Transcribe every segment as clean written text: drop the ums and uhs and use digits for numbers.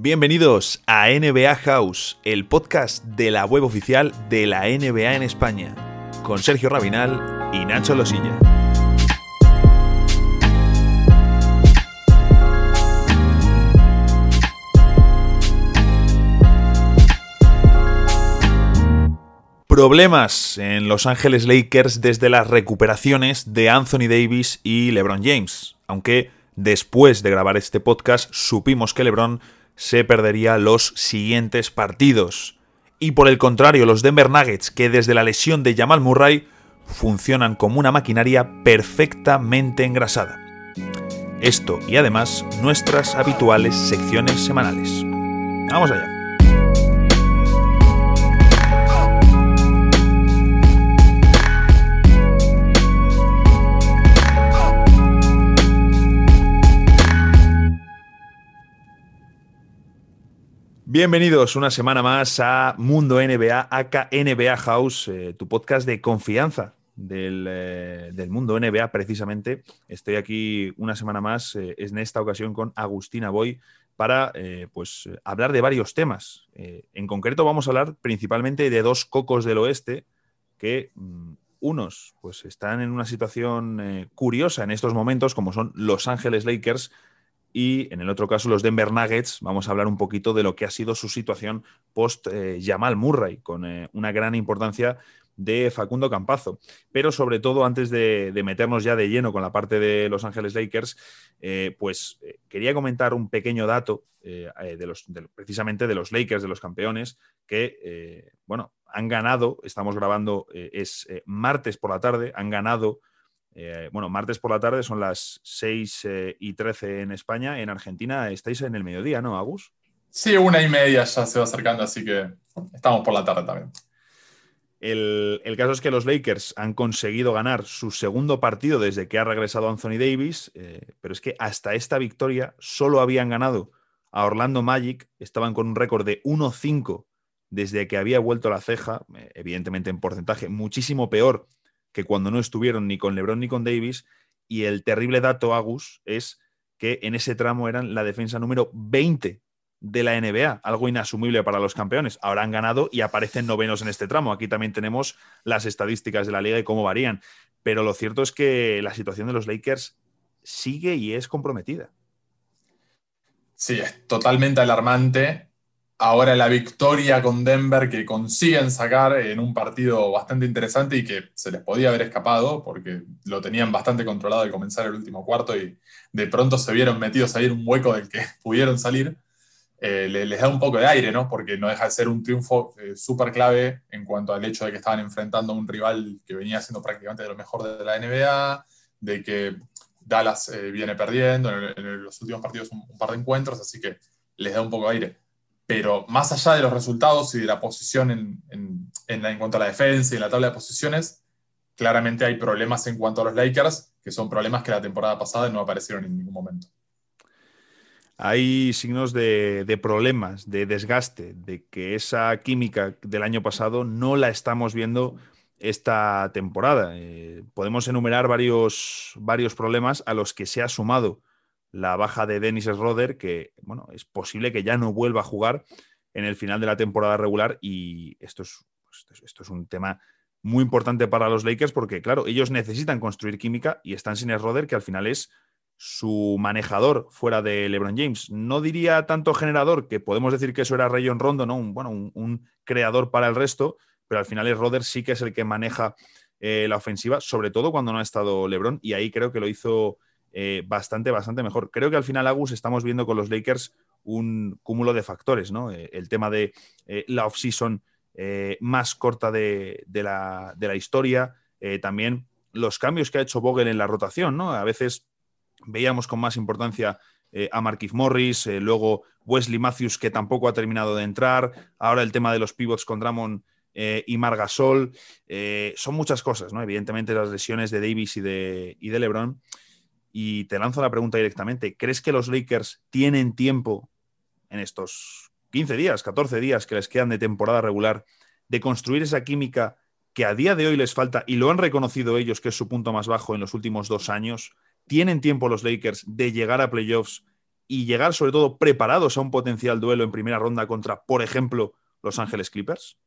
Bienvenidos a NBA House, el podcast de la web oficial de la NBA en España, con Sergio Rabinal y Nacho Losilla. Problemas en Los Ángeles Lakers desde las recuperaciones de Anthony Davis y LeBron James, aunque después de grabar este podcast supimos que LeBron se perdería los siguientes partidos. Y por el contrario, los Denver Nuggets, que desde la lesión de Jamal Murray funcionan como una maquinaria perfectamente engrasada. Esto y además nuestras habituales secciones semanales. Vamos allá. Bienvenidos una semana más a Mundo NBA, aka NBA House, tu podcast de confianza del mundo NBA precisamente. Estoy aquí una semana más, en esta ocasión con Agustina Boy, para hablar de varios temas. En concreto vamos a hablar principalmente de dos cocos del oeste que unos pues están en una situación curiosa en estos momentos, como son Los Ángeles Lakers, y en el otro caso los Denver Nuggets. Vamos a hablar un poquito de lo que ha sido su situación post Jamal Murray, con una gran importancia de Facundo Campazzo. Pero sobre todo, antes de meternos ya de lleno con la parte de Los Ángeles Lakers, quería comentar un pequeño dato precisamente de los Lakers, de los campeones, que han ganado. Estamos grabando, es martes por la tarde, han ganado. Martes por la tarde son las 6:13 en España. En Argentina estáis en el mediodía, ¿no, Agus? Sí, 1:30 ya se va acercando, así que estamos por la tarde también. El caso es que los Lakers han conseguido ganar su segundo partido desde que ha regresado Anthony Davis, pero es que hasta esta victoria solo habían ganado a Orlando Magic. Estaban con un récord de 1-5 desde que había vuelto la ceja, evidentemente en porcentaje muchísimo peor que cuando no estuvieron ni con LeBron ni con Davis. Y el terrible dato, Agus, es que en ese tramo eran la defensa número 20 de la NBA, algo inasumible para los campeones. Ahora han ganado y aparecen novenos en este tramo. Aquí también tenemos las estadísticas de la liga y cómo varían. Pero lo cierto es que la situación de los Lakers sigue y es comprometida. Sí, es totalmente alarmante. Ahora la victoria con Denver que consiguen sacar en un partido bastante interesante y que se les podía haber escapado porque lo tenían bastante controlado al comenzar el último cuarto y de pronto se vieron metidos ahí en un hueco del que pudieron salir. Les da un poco de aire, ¿no? Porque no deja de ser un triunfo súper clave en cuanto al hecho de que estaban enfrentando a un rival que venía siendo prácticamente de lo mejor de la NBA, de que Dallas viene perdiendo en los últimos partidos un par de encuentros, así que les da un poco de aire. Pero más allá de los resultados y de la posición en cuanto a la defensa y en la tabla de posiciones, claramente hay problemas en cuanto a los Lakers, que son problemas que la temporada pasada no aparecieron en ningún momento. Hay signos de problemas, de desgaste, de que esa química del año pasado no la estamos viendo esta temporada. Podemos enumerar varios problemas a los que se ha sumado la baja de Dennis Schroeder, que es posible que ya no vuelva a jugar en el final de la temporada regular, y esto es un tema muy importante para los Lakers porque, claro, ellos necesitan construir química y están sin Schroeder, que al final es su manejador fuera de LeBron James. No diría tanto generador, que podemos decir que eso era Rajon Rondo, ¿no? Un creador para el resto, pero al final Schroeder sí que es el que maneja la ofensiva, sobre todo cuando no ha estado LeBron, y ahí creo que lo hizo bastante mejor. Creo que al final, Agus, estamos viendo con los Lakers un cúmulo de factores, ¿no? El tema de la off-season más corta de la historia, también los cambios que ha hecho Vogel en la rotación, ¿no? A veces veíamos con más importancia a Markieff Morris, luego Wesley Matthews, que tampoco ha terminado de entrar, ahora el tema de los pivots con Drummond y Marc Gasol. Son muchas cosas, ¿no? Evidentemente las lesiones de Davis y de LeBron. Y te lanzo la pregunta directamente. ¿Crees que los Lakers tienen tiempo en estos 15 días, 14 días que les quedan de temporada regular de construir esa química que a día de hoy les falta, y lo han reconocido ellos, que es su punto más bajo en los últimos 2 años? ¿Tienen tiempo los Lakers de llegar a playoffs y llegar sobre todo preparados a un potencial duelo en primera ronda contra, por ejemplo, Los Ángeles Clippers?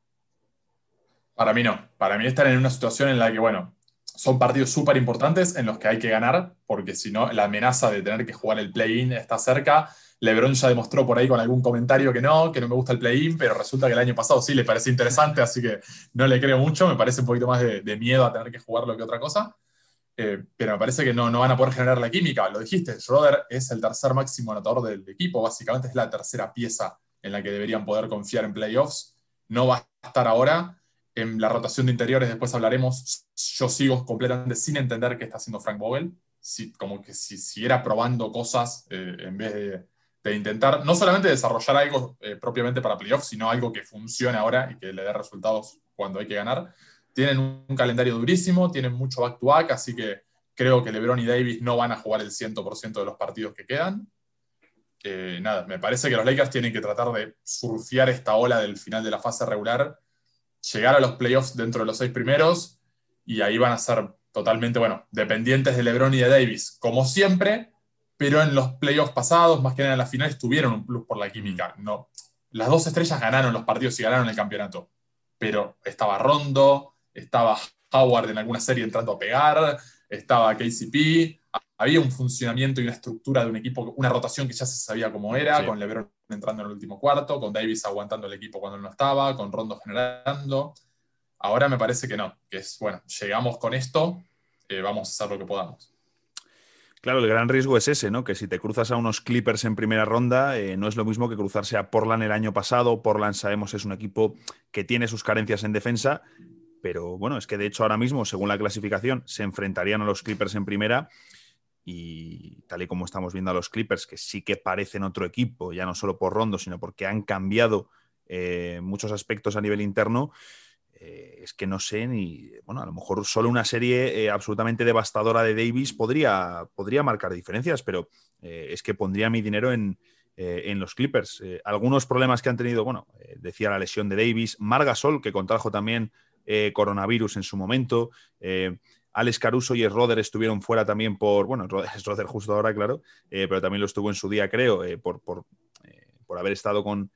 Para mí no. Para mí están en una situación en la que, bueno, son partidos súper importantes en los que hay que ganar, porque si no, la amenaza de tener que jugar el play-in está cerca. LeBron ya demostró por ahí con algún comentario que no me gusta el play-in, pero resulta que el año pasado sí le parecía interesante, así que no le creo mucho. Me parece un poquito más de miedo a tener que jugarlo que otra cosa. Pero me parece que no van a poder generar la química. Lo dijiste, Schroeder es el tercer máximo anotador del equipo, básicamente es la tercera pieza en la que deberían poder confiar en playoffs. No va a estar ahora. En la rotación de interiores después hablaremos. Yo sigo completamente sin entender qué está haciendo Frank Vogel. Como que si siguiera probando cosas en vez de intentar no solamente desarrollar algo propiamente para playoffs, sino algo que funcione ahora y que le dé resultados cuando hay que ganar. Tienen un calendario durísimo, tienen mucho back-to-back, así que creo que LeBron y Davis no van a jugar el 100% de los partidos que quedan. Nada, me parece que los Lakers tienen que tratar de surfear esta ola del final de la fase regular, llegar a los playoffs dentro de los 6 primeros, y ahí van a ser totalmente, bueno, dependientes de LeBron y de Davis, como siempre, pero en los playoffs pasados, más que nada en las finales, tuvieron un plus por la química. No, las dos estrellas ganaron los partidos y ganaron el campeonato, pero estaba Rondo, estaba Howard en alguna serie entrando a pegar, estaba KCP, había un funcionamiento y una estructura de un equipo, una rotación que ya se sabía cómo era, Sí. con LeBron entrando en el último cuarto, con Davis aguantando el equipo cuando él no estaba, con Rondo generando. Ahora me parece que no, que es, bueno, llegamos con esto, vamos a hacer lo que podamos. Claro, el gran riesgo es ese, ¿no? Que si te cruzas a unos Clippers en primera ronda, no es lo mismo que cruzarse a Portland el año pasado. Portland, sabemos, es un equipo que tiene sus carencias en defensa, pero bueno, es que de hecho ahora mismo, según la clasificación, se enfrentarían a los Clippers en primera y tal y como estamos viendo a los Clippers, que sí que parecen otro equipo, ya no solo por Rondo, sino porque han cambiado muchos aspectos a nivel interno. Es que no sé ni. Bueno, a lo mejor solo una serie absolutamente devastadora de Davis podría marcar diferencias, pero es que pondría mi dinero en los Clippers. Algunos problemas que han tenido, bueno, decía la lesión de Davis, Marc Gasol, que contrajo también coronavirus en su momento. Alex Caruso y Schroeder estuvieron fuera también por. Bueno, Schroeder justo ahora, claro, pero también lo estuvo en su día, creo, por haber estado con.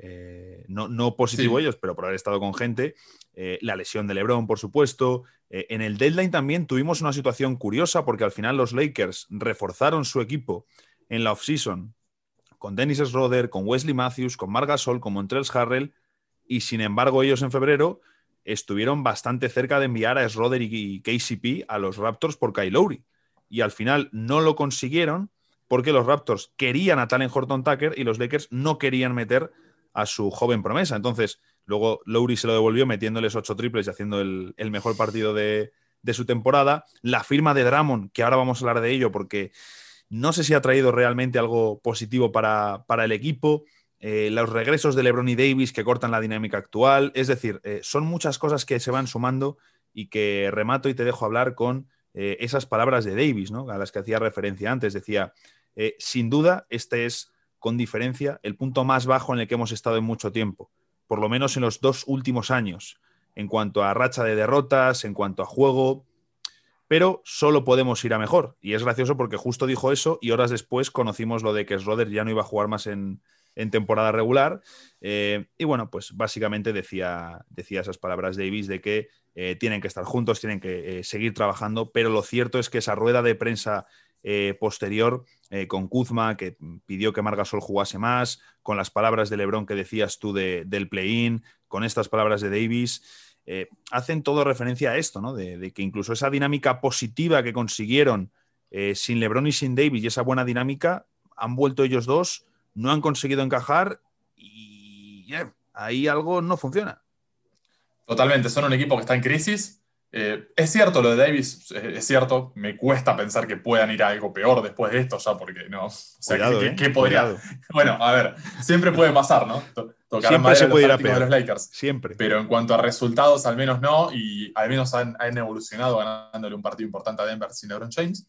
No positivo Sí, ellos, pero por haber estado con gente. La lesión de LeBron, por supuesto. En el deadline también tuvimos una situación curiosa porque al final los Lakers reforzaron su equipo en la offseason con Dennis Schroeder, con Wesley Matthews, con Marc Gasol, con Montrezl Harrell, y sin embargo ellos en febrero estuvieron bastante cerca de enviar a Schroeder y KCP a los Raptors por Kyle Lowry. Y al final no lo consiguieron porque los Raptors querían a Talen Horton-Tucker y los Lakers no querían meter a su joven promesa. Entonces, luego Lowry se lo devolvió metiéndoles 8 triples y haciendo el mejor partido de su temporada. La firma de Drummond, que ahora vamos a hablar de ello porque no sé si ha traído realmente algo positivo para el equipo. Los regresos de LeBron y Davis que cortan la dinámica actual. Es decir, son muchas cosas que se van sumando y que remato y te dejo hablar con esas palabras de Davis, ¿no? A las que hacía referencia antes. Decía, sin duda, este es con diferencia el punto más bajo en el que hemos estado en mucho tiempo, por lo menos en los 2 últimos años, en cuanto a racha de derrotas, en cuanto a juego, pero solo podemos ir a mejor. Y es gracioso porque justo dijo eso y horas después conocimos lo de que Schroeder ya no iba a jugar más en temporada regular. Y bueno, pues básicamente decía esas palabras Davis de que tienen que estar juntos, tienen que seguir trabajando, pero lo cierto es que esa rueda de prensa posterior con Kuzma, que pidió que Marc Gasol jugase más, con las palabras de LeBron que decías tú del play-in, con estas palabras de Davis, hacen todo referencia a esto, ¿no? De que incluso esa dinámica positiva que consiguieron sin LeBron y sin Davis y esa buena dinámica, han vuelto ellos dos, no han conseguido encajar y ahí algo no funciona. totalmente, son un equipo que está en crisis. Es cierto lo de Davis, es cierto, me cuesta pensar que puedan ir a algo peor después de esto ya, porque no, o sea, Cuidado, ¿qué podría? Cuidado. Bueno, a ver, siempre puede pasar, ¿no? Tocar Siempre madera se a los puede ir a fanáticos de peor. los Lakers, Siempre. pero en cuanto a resultados, al menos no, y al menos han evolucionado ganándole un partido importante a Denver sin LeBron James.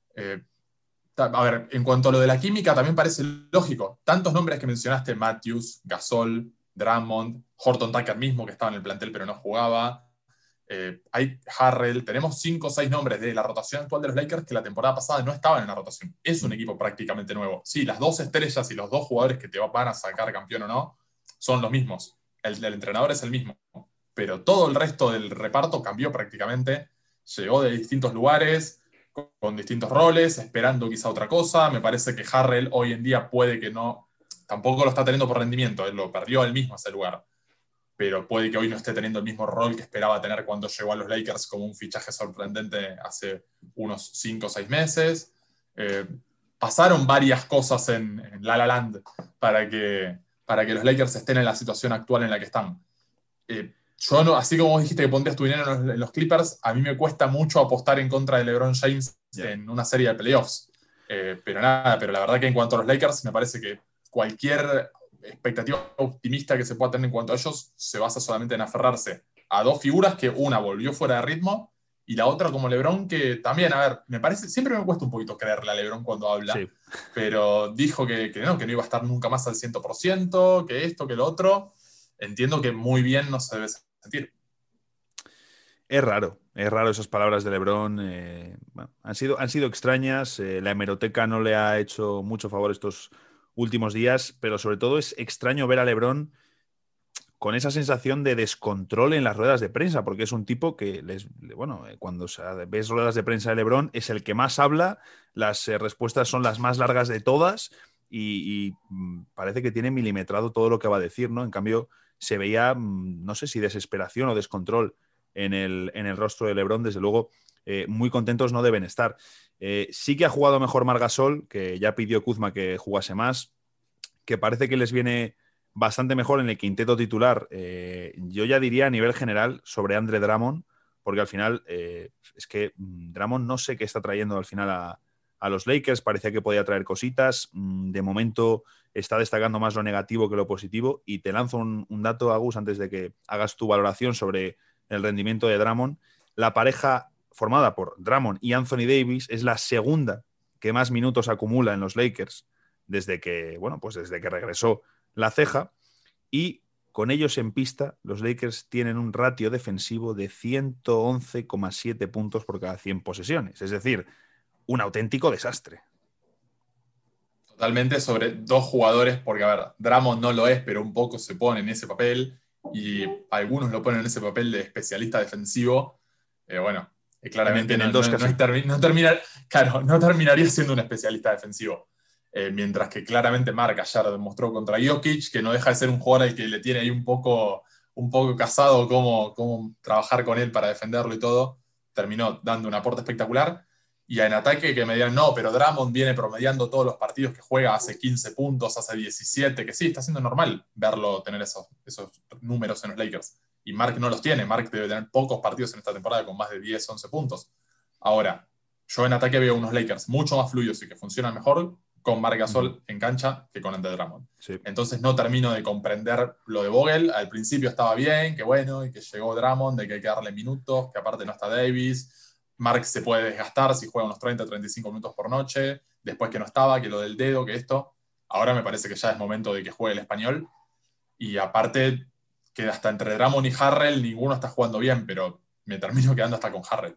A ver, en cuanto a lo de la química, también parece lógico. Tantos nombres que mencionaste, Matthews, Gasol, Drummond, Horton Tucker mismo, que estaba en el plantel pero no jugaba. Hay Harrell, tenemos 5 o 6 nombres de la rotación actual de los Lakers que la temporada pasada no estaban en la rotación. Es un equipo prácticamente nuevo. Sí, las 2 estrellas y los 2 jugadores que te van a sacar campeón o no son los mismos. El entrenador es el mismo. Pero todo el resto del reparto cambió prácticamente. Llegó de distintos lugares, con distintos roles, esperando quizá otra cosa. Me parece que Harrell hoy en día puede que no, tampoco lo está teniendo por rendimiento, él lo perdió él mismo ese lugar, pero puede que hoy no esté teniendo el mismo rol que esperaba tener cuando llegó a los Lakers como un fichaje sorprendente hace unos 5 o 6 meses. Pasaron varias cosas en La La Land para que los Lakers estén en la situación actual en la que están. Yo no, así como vos dijiste que pondrías tu dinero en los Clippers, a mí me cuesta mucho apostar en contra de LeBron James en una serie de playoffs. Pero nada, pero la verdad que en cuanto a los Lakers, me parece que cualquier expectativa optimista que se pueda tener en cuanto a ellos se basa solamente en aferrarse a 2 figuras que una volvió fuera de ritmo y la otra como LeBron, que también, a ver, me parece, siempre me cuesta un poquito creerle a LeBron cuando habla, sí, pero dijo que no iba a estar nunca más al 100%, que esto, que lo otro. Entiendo que muy bien no se debe sentir. Es raro esas palabras de LeBron. Bueno, han sido extrañas. La hemeroteca no le ha hecho mucho favor estos últimos días, pero sobre todo es extraño ver a LeBron con esa sensación de descontrol en las ruedas de prensa, porque es un tipo que, cuando ves ruedas de prensa de LeBron, es el que más habla, las respuestas son las más largas de todas y parece que tiene milimetrado todo lo que va a decir, ¿no? En cambio, se veía, no sé si desesperación o descontrol en el rostro de LeBron. Desde luego, muy contentos no deben estar. Sí que ha jugado mejor Marc Gasol, que ya pidió Kuzma que jugase más, que parece que les viene bastante mejor en el quinteto titular. Yo ya diría a nivel general sobre Andre Drummond, porque al final es que Drummond no sé qué está trayendo al final a los Lakers. Parecía que podía traer cositas. De momento está destacando más lo negativo que lo positivo. Y te lanzo un dato, Agus, antes de que hagas tu valoración sobre el rendimiento de Drummond. La pareja formada por Drummond y Anthony Davis es la segunda que más minutos acumula en los Lakers desde que regresó la ceja, y con ellos en pista los Lakers tienen un ratio defensivo de 111,7 puntos por cada 100 posesiones, es decir, un auténtico desastre. Totalmente sobre 2 jugadores, porque a ver, Drummond no lo es, pero un poco se pone en ese papel, y algunos lo ponen en ese papel de especialista defensivo. Claramente en el 2 casi. No terminaría siendo un especialista defensivo. Mientras que claramente Marc ayer demostró contra Jokic que no deja de ser un jugador al que le tiene ahí un poco casado cómo trabajar con él para defenderlo y todo. Terminó dando un aporte espectacular. Y en ataque que me digan, no, pero Drummond viene promediando todos los partidos que juega, hace 15 puntos, hace 17, que sí, está siendo normal verlo tener esos números en los Lakers. Y Marc no los tiene. Marc debe tener pocos partidos en esta temporada con más de 10, 11 puntos. Ahora, yo en ataque veo unos Lakers mucho más fluidos y que funcionan mejor con Marc Gasol en cancha que con Andre Drummond. Sí. Entonces no termino de comprender lo de Vogel. Al principio estaba bien, que bueno, y que llegó Drummond, de que hay que darle minutos, que aparte no está Davis. Marc se puede desgastar si juega unos 30, 35 minutos por noche. Después que no estaba, que lo del dedo, que esto. Ahora me parece que ya es momento de que juegue el español. Y aparte, que hasta entre Drummond y Harrell ninguno está jugando bien, pero me termino quedando hasta con Harrell.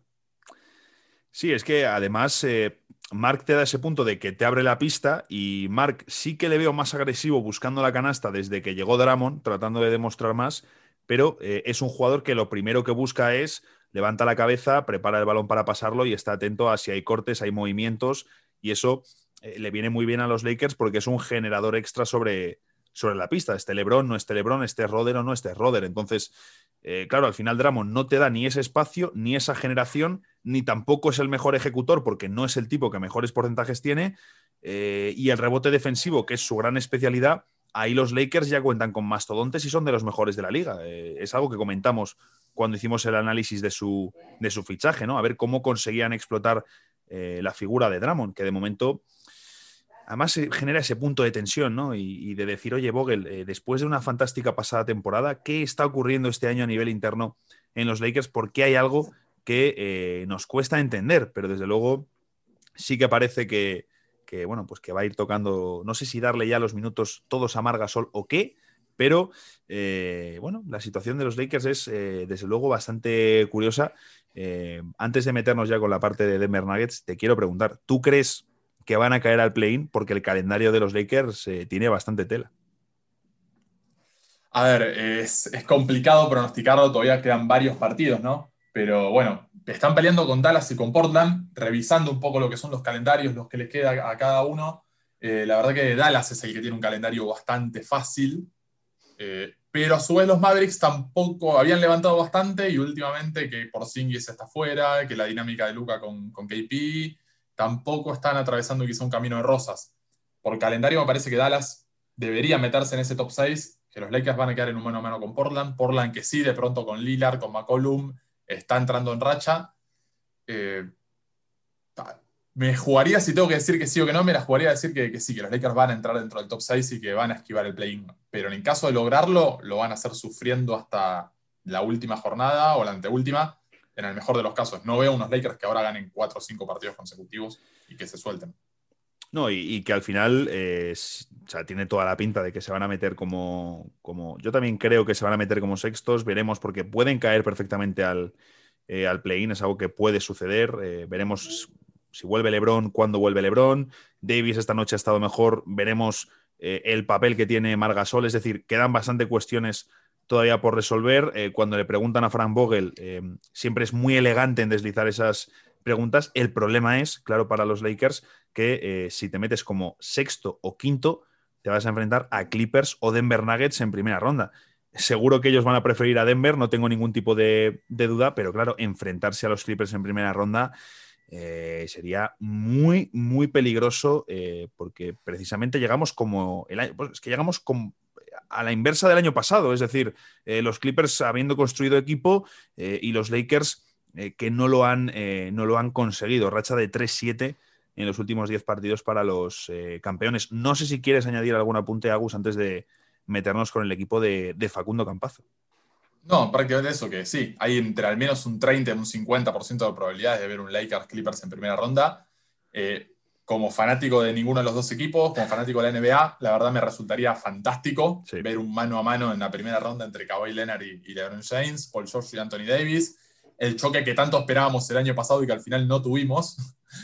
Sí, es que además Marc te da ese punto de que te abre la pista, y Marc sí que le veo más agresivo buscando la canasta desde que llegó Drummond, tratando de demostrar más, pero es un jugador que lo primero que busca es levanta la cabeza, prepara el balón para pasarlo y está atento a si hay cortes, hay movimientos, y eso le viene muy bien a los Lakers porque es un generador extra sobre la pista. Este LeBron, no este LeBron, este Roder o no este Roder. Entonces, claro, al final Drummond no te da ni ese espacio, ni esa generación, ni tampoco es el mejor ejecutor porque no es el tipo que mejores porcentajes tiene, y el rebote defensivo, que es su gran especialidad, ahí los Lakers ya cuentan con mastodontes y son de los mejores de la liga. Es algo que comentamos cuando hicimos el análisis de su fichaje, ¿no? A ver cómo conseguían explotar la figura de Drummond, que de momento además genera ese punto de tensión, ¿no? Y de decir, oye, Vogel, después de una fantástica pasada temporada, ¿qué está ocurriendo este año a nivel interno en los Lakers? Porque hay algo que nos cuesta entender, pero desde luego sí que parece que va a ir tocando, no sé si darle ya los minutos todos a Marc Gasol o qué, Pero, bueno, la situación de los Lakers es, desde luego, bastante curiosa. Antes de meternos ya con la parte de Denver Nuggets, te quiero preguntar, ¿tú crees que van a caer al play-in? Porque el calendario de los Lakers tiene bastante tela. A ver, es complicado pronosticarlo, todavía quedan varios partidos, ¿no? Pero bueno, están peleando con Dallas y con Portland, revisando un poco lo que son los calendarios, los que les queda a cada uno. La verdad que Dallas es el que tiene un calendario bastante fácil, pero a su vez los Mavericks tampoco habían levantado bastante y últimamente que Porzingis está fuera, que la dinámica de Luka con KP, tampoco están atravesando quizá un camino de rosas. Por calendario me parece que Dallas debería meterse en ese top 6, que los Lakers van a quedar en un mano a mano con Portland. Portland que sí, de pronto con Lillard, con McCollum, está entrando en racha. Eh, Me jugaría, si tengo que decir que sí o que no, me la jugaría a decir que sí, que los Lakers van a entrar dentro del top 6 y que van a esquivar el play-in. Pero en el caso de lograrlo, lo van a hacer sufriendo hasta la última jornada o la anteúltima, en el mejor de los casos. No veo unos Lakers que ahora ganen 4 o 5 partidos consecutivos y que se suelten. No, y que al final o sea, tiene toda la pinta de que se van a meter como. Yo también creo que se van a meter como sextos. Veremos, porque pueden caer perfectamente al play-in, es algo que puede suceder. Veremos si vuelve LeBron, cuándo vuelve LeBron. Davis esta noche ha estado mejor. Veremos el papel que tiene Marc Gasol. Es decir, quedan bastante cuestiones todavía por resolver. Cuando le preguntan a Frank Vogel, siempre es muy elegante en deslizar esas preguntas. El problema es, claro, para los Lakers, que si te metes como sexto o quinto, te vas a enfrentar a Clippers o Denver Nuggets en primera ronda. Seguro que ellos van a preferir a Denver, no tengo ningún tipo de duda, pero claro, enfrentarse a los Clippers en primera ronda sería muy, muy peligroso, porque precisamente llegamos como pues es que llegamos a la inversa del año pasado, es decir, los Clippers habiendo construido equipo y los Lakers que no lo han conseguido. Racha de 3-7 en los últimos 10 partidos para los campeones. No sé si quieres añadir algún apunte, Agus, antes de meternos con el equipo de Facundo Campazo. No, prácticamente eso, que sí, hay entre al menos un 30 y un 50% de probabilidades de ver un Lakers Clippers en primera ronda. Como fanático de ninguno de los dos equipos, como fanático de la NBA, la verdad me resultaría fantástico Sí. ver un mano a mano en la primera ronda entre Kawhi Leonard y LeBron James, Paul George y Anthony Davis. El choque que tanto esperábamos el año pasado y que al final no tuvimos.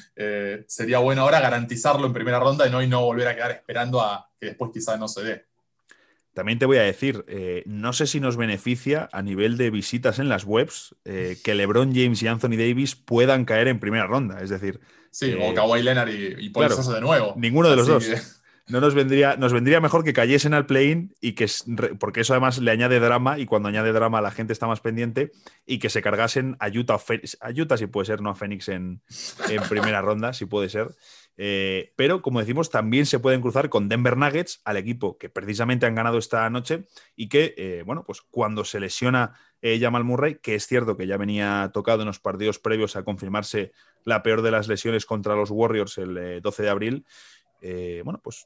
Sería bueno ahora garantizarlo en primera ronda y no volver a quedar esperando a que después quizás no se dé. También te voy a decir, no sé si nos beneficia a nivel de visitas en las webs que LeBron James y Anthony Davis puedan caer en primera ronda. Es decir, Sí, o Kawhi Leonard y Paul claro, George de nuevo. ninguno de los Así que dos. No nos vendría mejor que cayesen al play-in y porque eso además le añade drama, y cuando añade drama la gente está más pendiente, y que se cargasen a Utah, a Utah si puede ser, no a Phoenix en primera ronda, si puede ser. Pero como decimos, también se pueden cruzar con Denver Nuggets, al equipo que precisamente han ganado esta noche y que, bueno, pues cuando se lesiona Jamal Murray, que es cierto que ya venía tocado en los partidos previos a confirmarse la peor de las lesiones contra los Warriors el 12 de abril, bueno, pues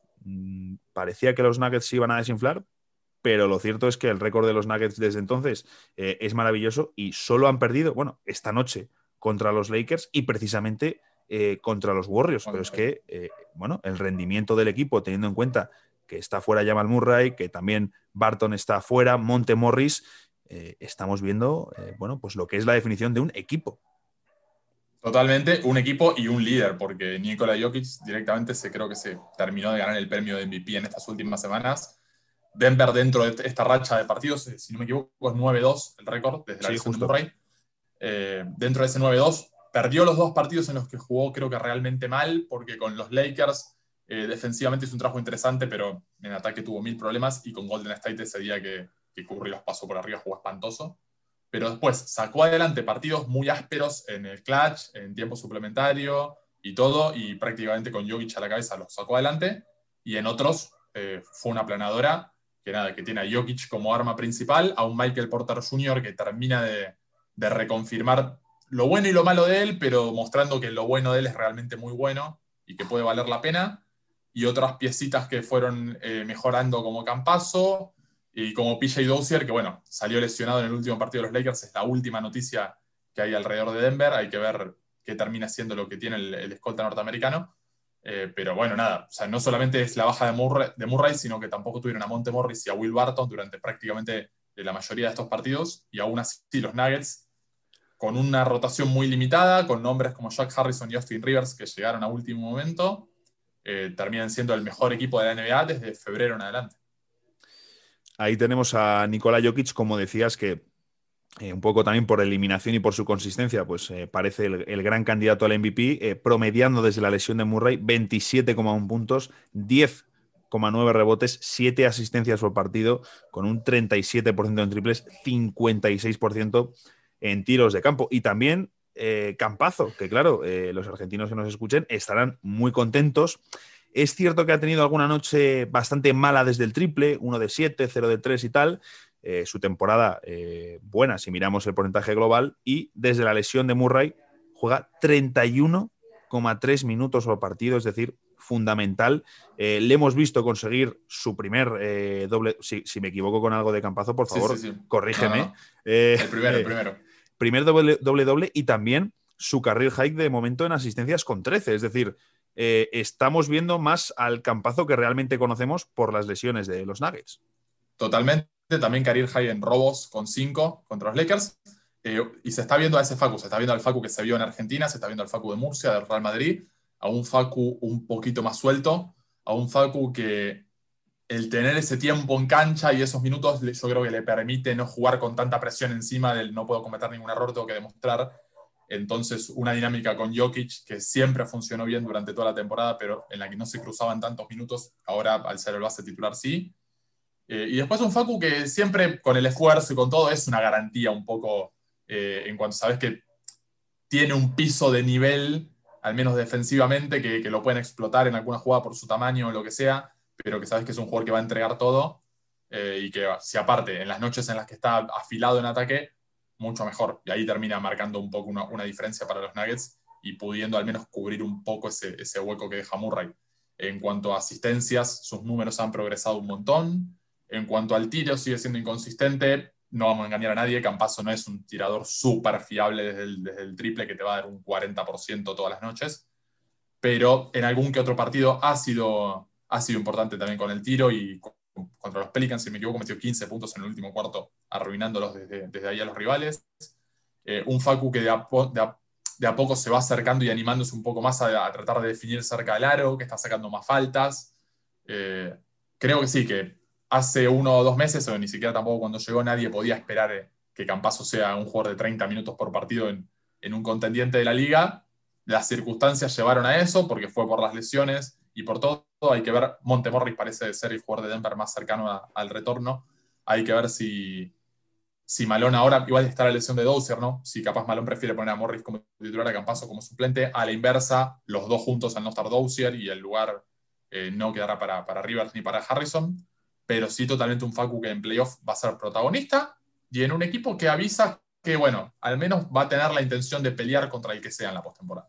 parecía que los Nuggets se iban a desinflar, pero lo cierto es que el récord de los Nuggets desde entonces es maravilloso y solo han perdido, bueno, esta noche contra los Lakers y precisamente contra los Warriors. Pero es que, bueno, el rendimiento del equipo, teniendo en cuenta que está fuera Jamal Murray, que también Barton está fuera, Monte Morris, estamos viendo, bueno, pues lo que es la definición de un equipo. totalmente, un equipo y un líder, porque Nikola Jokic directamente creo que se terminó de ganar el premio de MVP en estas últimas semanas. Denver, dentro de esta racha de partidos, si no me equivoco, es 9-2 el récord desde la Sí, lesión de justo. Murray. Dentro de ese 9-2, perdió los dos partidos en los que jugó, creo que realmente mal, porque con los Lakers defensivamente hizo un trabajo interesante, pero en ataque tuvo 1000 problemas, y con Golden State ese día que Curry los pasó por arriba jugó espantoso. Pero después sacó adelante partidos muy ásperos en el clutch, en tiempo suplementario y todo, y prácticamente con Jokic a la cabeza los sacó adelante, y en otros fue una planadora que tiene a Jokic como arma principal, a un Michael Porter Jr. que termina de reconfirmar lo bueno y lo malo de él, pero mostrando que lo bueno de él es realmente muy bueno y que puede valer la pena, y otras piecitas que fueron mejorando como Campazo y como PJ Dozier, que bueno, salió lesionado en el último partido de los Lakers, es la última noticia que hay alrededor de Denver, hay que ver qué termina siendo lo que tiene el escolta norteamericano, Pero bueno, nada, o sea, no solamente es la baja de Murray, sino que tampoco tuvieron a Monte Morris y a Will Barton durante prácticamente la mayoría de estos partidos, y aún así los Nuggets, con una rotación muy limitada, con nombres como Jack Harrison y Austin Rivers que llegaron a último momento, terminan siendo el mejor equipo de la NBA desde febrero en adelante. Ahí tenemos a Nikola Jokic, como decías, que un poco también por eliminación y por su consistencia, pues parece el gran candidato al MVP, promediando desde la lesión de Murray 27,1 puntos, 10,9 rebotes, 7 asistencias por partido, con un 37% en triples, 56% en tiros de campo. Y también Campazo, que claro, los argentinos que nos escuchen estarán muy contentos. Es cierto que ha tenido alguna noche bastante mala desde el triple, 1 de 7, 0 de 3 y tal. Su temporada buena si miramos el porcentaje global, y desde la lesión de Murray juega 31,3 minutos por partido, es decir, fundamental. Le hemos visto conseguir su primer doble, si me equivoco con algo de Campazo, por favor, Sí. corrígeme. No. El primero. Primer doble y también su career high de momento en asistencias con 13, es decir, estamos viendo más al Campazo que realmente conocemos por las lesiones de los Nuggets. Totalmente. También career high en robos con 5 contra los Lakers. Y se está viendo a ese Facu, se está viendo al Facu que se vio en Argentina, se está viendo al Facu de Murcia, del Real Madrid, a un Facu un poquito más suelto, a un Facu que el tener ese tiempo en cancha y esos minutos, yo creo que le permite no jugar con tanta presión encima del no puedo cometer ningún error, tengo que demostrar. Entonces, una dinámica con Jokic que siempre funcionó bien durante toda la temporada, pero en la que no se cruzaban tantos minutos, ahora al ser el base titular sí. Y después un Facu que siempre con el esfuerzo y con todo es una garantía un poco en cuanto sabes que tiene un piso de nivel, al menos defensivamente, que lo pueden explotar en alguna jugada por su tamaño o lo que sea, pero que sabes que es un jugador que va a entregar todo y que si aparte en las noches en las que está afilado en ataque, mucho mejor. Y ahí termina marcando un poco una diferencia para los Nuggets y pudiendo al menos cubrir un poco ese hueco que deja Murray. En cuanto a asistencias, sus números han progresado un montón. En cuanto al tiro, sigue siendo inconsistente. No vamos a engañar a nadie, Campazzo no es un tirador súper fiable desde el triple que te va a dar un 40% todas las noches, pero en algún que otro partido ha sido importante también con el tiro, y contra los Pelicans, si me equivoco, metió 15 puntos en el último cuarto, arruinándolos desde ahí a los rivales. Un Facu que de a poco se va acercando y animándose un poco más a tratar de definir cerca del aro, que está sacando más faltas. Creo que sí, que hace 1 o 2 meses, o ni siquiera tampoco cuando llegó, nadie podía esperar que Campazzo sea un jugador de 30 minutos por partido en un contendiente de la liga. Las circunstancias llevaron a eso, porque fue por las lesiones y por todo. Hay que ver, Monte Morris parece ser el jugador de Denver más cercano al retorno. Hay que ver si Malone ahora, igual está la lesión de Dozier, ¿no? Si capaz Malone prefiere poner a Morris como titular, a Campazzo como suplente. A la inversa, los dos juntos al no estar Dozier, y el lugar no quedará para Rivers ni para Harrison. Pero sí totalmente un Facu que en playoff va a ser protagonista, y en un equipo que avisa que, bueno, al menos va a tener la intención de pelear contra el que sea en la postemporada.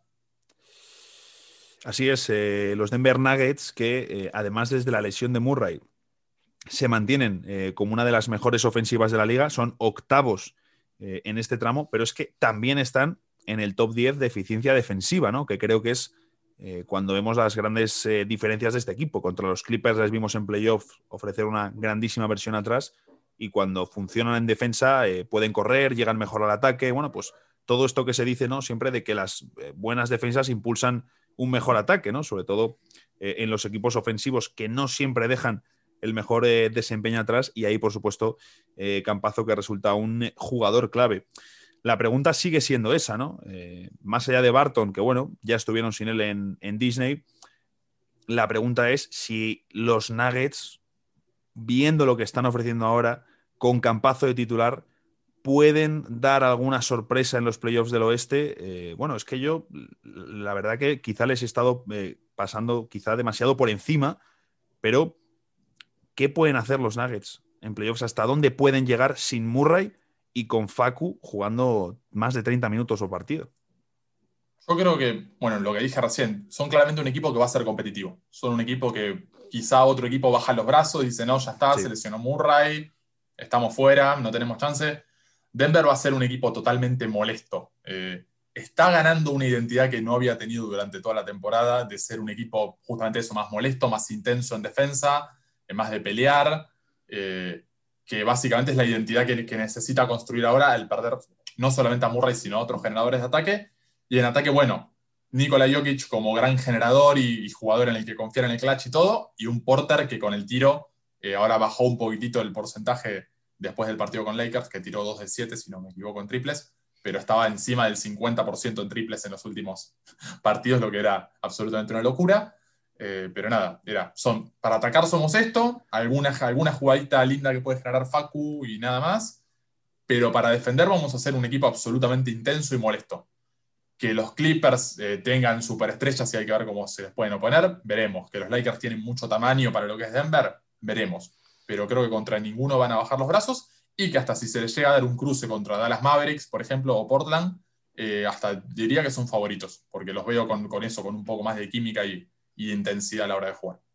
Así es, los Denver Nuggets, que además desde la lesión de Murray se mantienen como una de las mejores ofensivas de la liga, son octavos en este tramo, pero es que también están en el top 10 de eficiencia defensiva, ¿no? Que creo que es cuando vemos las grandes diferencias de este equipo. Contra los Clippers les vimos en playoff ofrecer una grandísima versión atrás, y cuando funcionan en defensa pueden correr, llegan mejor al ataque. Bueno, pues todo esto que se dice, ¿no? Siempre de que las buenas defensas impulsan un mejor ataque, ¿no? Sobre todo en los equipos ofensivos, que no siempre dejan el mejor desempeño atrás, y ahí, por supuesto, Campazzo, que resulta un jugador clave. La pregunta sigue siendo esa, ¿no? Más allá de Barton, que bueno, ya estuvieron sin él en Disney, la pregunta es si los Nuggets, viendo lo que están ofreciendo ahora, con Campazzo de titular, pueden dar alguna sorpresa en los playoffs del oeste. Bueno, es que yo, la verdad que quizá les he estado pasando quizá demasiado por encima, pero ¿qué pueden hacer los Nuggets en playoffs? ¿Hasta dónde pueden llegar sin Murray y con Facu jugando más de 30 minutos por partido? Yo creo que, bueno, lo que dije recién, son claramente un equipo que va a ser competitivo. Son un equipo que quizá otro equipo baja los brazos y dice, no, ya está, Sí. se lesionó Murray, estamos fuera, no tenemos chance. Denver va a ser un equipo totalmente molesto. está ganando una identidad que no había tenido durante toda la temporada, de ser un equipo justamente eso, más molesto, más intenso en defensa, más de pelear, que básicamente es la identidad que necesita construir ahora el perder no solamente a Murray, sino a otros generadores de ataque. Y en ataque, bueno, Nikola Jokic como gran generador y jugador en el que confiar en el clutch y todo, y un Porter que con el tiro ahora bajó un poquitito el porcentaje después del partido con Lakers, que tiró 2 de 7, si no me equivoco, en triples, pero estaba encima del 50% en triples en los últimos partidos, lo que era absolutamente una locura. Pero nada, para atacar somos esto, alguna jugadita linda que puede generar Facu y nada más, pero para defender vamos a ser un equipo absolutamente intenso y molesto. Que los Clippers tengan superestrellas y hay que ver cómo se les pueden oponer, veremos. Que los Lakers tienen mucho tamaño para lo que es Denver, veremos. Pero creo que contra ninguno van a bajar los brazos y que hasta si se les llega a dar un cruce contra Dallas Mavericks, por ejemplo, o Portland, hasta diría que son favoritos, porque los veo con eso, con un poco más de química y intensidad a la hora de jugar.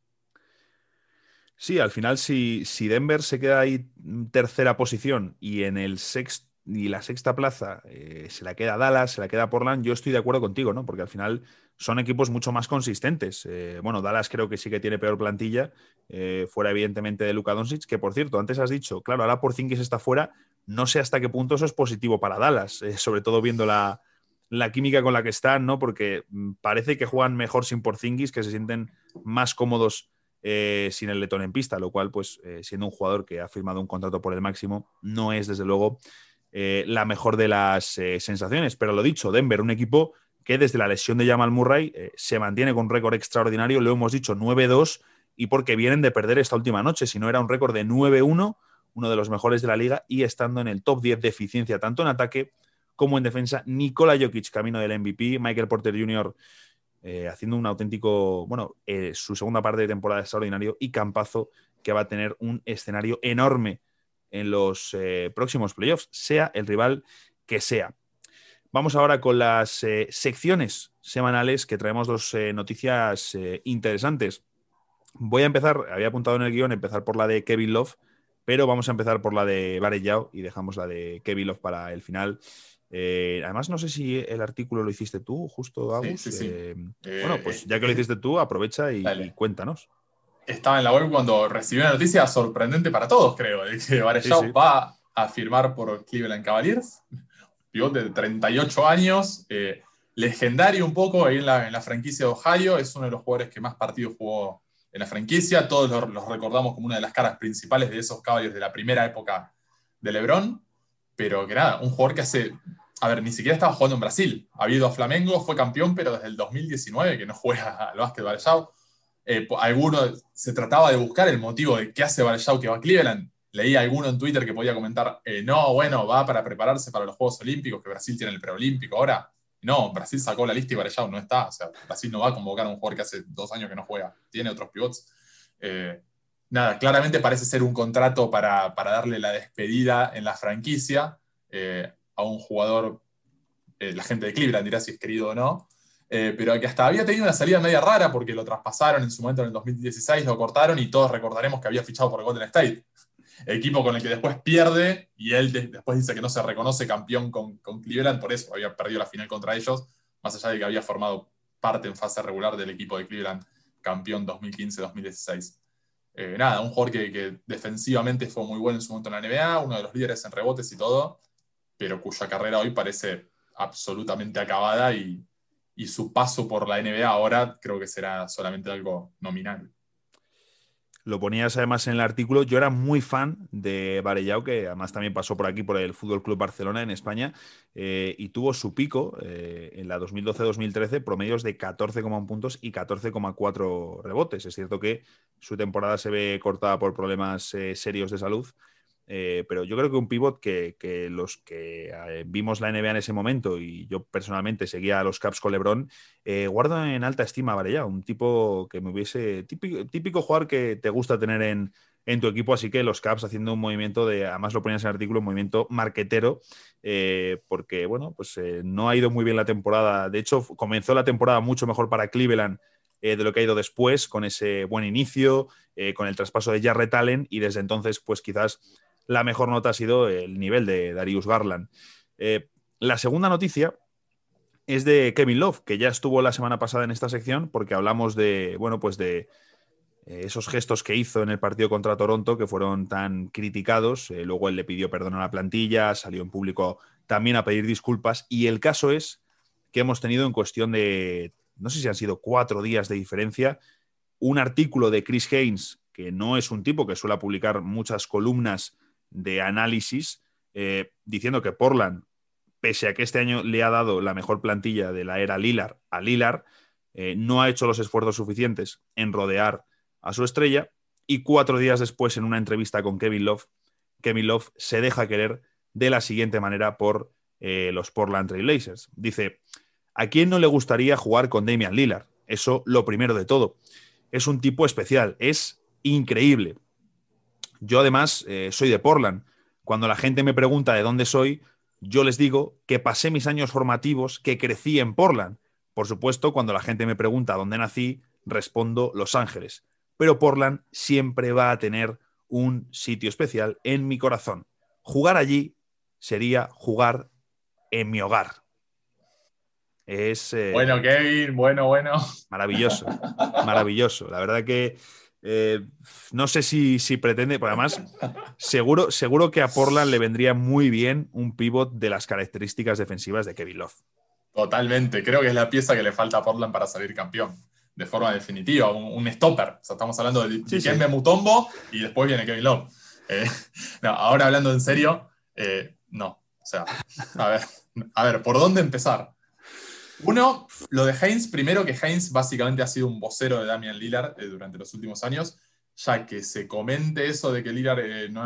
Sí, al final, si Denver se queda ahí en tercera posición y en el y la sexta plaza se la queda Dallas, se la queda Portland, yo estoy de acuerdo contigo, ¿no? Porque al final son equipos mucho más consistentes. Bueno, Dallas creo que sí que tiene peor plantilla, fuera evidentemente de Luka Doncic, que por cierto, antes has dicho, claro, ahora Porzingis está fuera, no sé hasta qué punto eso es positivo para Dallas, sobre todo viendo la química con la que están, ¿no? Porque parece que juegan mejor sin Porzingis, que se sienten más cómodos sin el letón en pista, lo cual, pues, siendo un jugador que ha firmado un contrato por el máximo, no es, desde luego, la mejor de las sensaciones. Pero lo dicho, Denver, un equipo que desde la lesión de Jamal Murray se mantiene con un récord extraordinario, lo hemos dicho, 9-2, y porque vienen de perder esta última noche, si no era un récord de 9-1, uno de los mejores de la liga, y estando en el top 10 de eficiencia, tanto en ataque como en defensa. Nikola Jokic, camino del MVP, Michael Porter Jr., haciendo un auténtico, bueno, su segunda parte de temporada extraordinario, y Campazo, que va a tener un escenario enorme en los próximos playoffs, sea el rival que sea. Vamos ahora con las secciones semanales, que traemos dos noticias interesantes. Voy a empezar, había apuntado en el guión, empezar por la de Kevin Love, pero vamos a empezar por la de Varejao y dejamos la de Kevin Love para el final. Además, no sé si el artículo lo hiciste tú, justo, Agus. Sí. Bueno, pues ya que lo hiciste tú, aprovecha y cuéntanos. Estaba en la web cuando recibí una noticia sorprendente para todos, creo, de que Varejao va a firmar por Cleveland Cavaliers. Pivote de 38 años, legendario un poco ahí en la franquicia de Ohio. Es uno de los jugadores que más partidos jugó en la franquicia. Todos los recordamos como una de las caras principales de esos Cavaliers de la primera época de LeBron. Pero que nada, un jugador que ni siquiera estaba jugando en Brasil. Ha ido a Flamengo, fue campeón, pero desde el 2019 que no juega al básquet Varejao. Alguno se trataba de buscar el motivo de qué hace Varejao que va a Cleveland. Leí a alguno en Twitter que podía comentar, no, bueno, va para prepararse para los Juegos Olímpicos, que Brasil tiene el preolímpico ahora. No, Brasil sacó la lista y Varejao no está. O sea, Brasil no va a convocar a un jugador que hace 2 años que no juega. Tiene otros pivots. Nada, claramente parece ser un contrato para darle la despedida en la franquicia a un jugador, la gente de Cleveland dirá si es querido o no, pero que hasta había tenido una salida media rara porque lo traspasaron en su momento en el 2016, lo cortaron y todos recordaremos que había fichado por Golden State, equipo con el que después pierde y él después dice que no se reconoce campeón con Cleveland, por eso había perdido la final contra ellos, más allá de que había formado parte en fase regular del equipo de Cleveland campeón 2015-2016. Nada, un jugador que defensivamente fue muy bueno en su momento en la NBA, uno de los líderes en rebotes y todo, pero cuya carrera hoy parece absolutamente acabada y su paso por la NBA ahora creo que será solamente algo nominal. Lo ponías además en el artículo. Yo era muy fan de Varejao, que además también pasó por aquí, por el Fútbol Club Barcelona en España, y tuvo su pico en la 2012-2013, promedios de 14,1 puntos y 14,4 rebotes. Es cierto que su temporada se ve cortada por problemas serios de salud, pero yo creo que un pívot que los que vimos la NBA en ese momento, y yo personalmente seguía a los Caps con LeBron, guardo en alta estima a Varejao, un tipo que me hubiese, típico jugador que te gusta tener en tu equipo, así que los Caps haciendo un movimiento además lo ponías en el artículo, un movimiento marquetero, porque bueno, pues no ha ido muy bien la temporada. De hecho, comenzó la temporada mucho mejor para Cleveland de lo que ha ido después, con ese buen inicio, con el traspaso de Jarrett Allen, y desde entonces, pues quizás la mejor nota ha sido el nivel de Darius Garland. La segunda noticia es de Kevin Love, que ya estuvo la semana pasada en esta sección porque hablamos de, bueno, pues de esos gestos que hizo en el partido contra Toronto que fueron tan criticados. Luego él le pidió perdón a la plantilla, salió en público también a pedir disculpas. Y el caso es que hemos tenido en cuestión de, no sé si han sido 4 días de diferencia, un artículo de Chris Haynes, que no es un tipo que suele publicar muchas columnas de análisis, diciendo que Portland, pese a que este año le ha dado la mejor plantilla de la era Lillard a Lillard, no ha hecho los esfuerzos suficientes en rodear a su estrella. Y 4 días después, en una entrevista con Kevin Love se deja querer de la siguiente manera por los Portland Trail Blazers. Dice: ¿a quién no le gustaría jugar con Damian Lillard? Eso lo primero de todo. Es un tipo especial, es increíble. Yo además soy de Portland. Cuando la gente me pregunta de dónde soy, yo les digo que pasé mis años formativos, que crecí en Portland. Por supuesto, cuando la gente me pregunta dónde nací, respondo Los Ángeles. Pero Portland siempre va a tener un sitio especial en mi corazón. Jugar allí sería jugar en mi hogar. Es Bueno, Kevin, bueno. maravilloso, maravilloso. La verdad que eh, no sé si pretende, pero además seguro que a Portland le vendría muy bien un pívot de las características defensivas de Kevin Love. Totalmente. Creo que es la pieza que le falta a Portland para salir campeón. De forma definitiva, un stopper. O sea, estamos hablando de Sí, sí. Dikembe Mutombo y después viene Kevin Love. Eh, no, ahora hablando en serio, no. O sea, a ver, ¿por dónde empezar? Uno, lo de Haynes, primero que Haynes básicamente ha sido un vocero de Damian Lillard durante los últimos años, ya que se comente eso de que Lillard,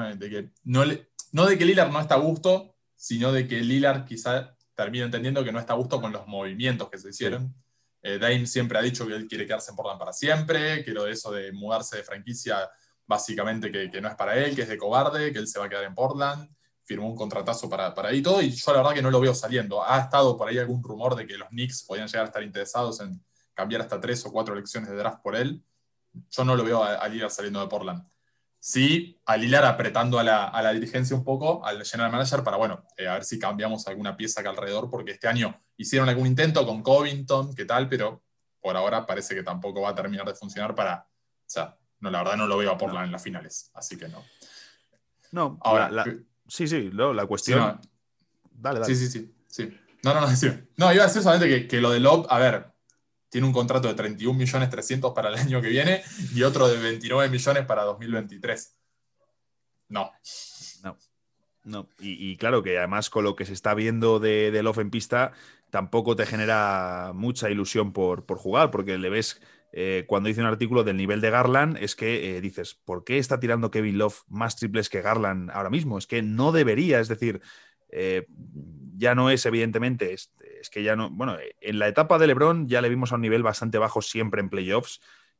no de que Lillard no está a gusto, sino de que Lillard quizá termina entendiendo que no está a gusto con los movimientos que se Sí. hicieron. Dame siempre ha dicho que él quiere quedarse en Portland para siempre, que lo de eso de mudarse de franquicia, básicamente que no es para él, que es de cobarde, que él se va a quedar en Portland. Firmó un contratazo para ahí y todo, y yo la verdad que no lo veo saliendo. Ha estado por ahí algún rumor de que los Knicks podían llegar a estar interesados en cambiar hasta 3 o 4 elecciones de draft por él. Yo no lo veo a Lillard saliendo de Portland. Sí, a Lillard apretando a la dirigencia un poco, al general manager, para, bueno, a ver si cambiamos alguna pieza acá alrededor, porque este año hicieron algún intento con Covington, qué tal, pero por ahora parece que tampoco va a terminar de funcionar o sea, no, la verdad no lo veo a No. Portland en las finales, así que no. No, Ahora, sí, sí, no, la si no, cuestión. Dale, sí, dale. sí, sí, sí. No, sí. No, iba a decir solamente que lo de Love, a ver, tiene un contrato de 31.300.000 para el año que viene y otro de 29 millones para 2023. No. No. No, y claro que además con lo que se está viendo de Love en pista, tampoco te genera mucha ilusión por jugar, porque le ves, cuando dice un artículo del nivel de Garland, es que dices, ¿por qué está tirando Kevin Love más triples que Garland ahora mismo? Es que no debería, es decir, eh, ya no es evidentemente, es que ya no, bueno, en la etapa de LeBron ya le vimos a un nivel bastante bajo siempre en playoffs.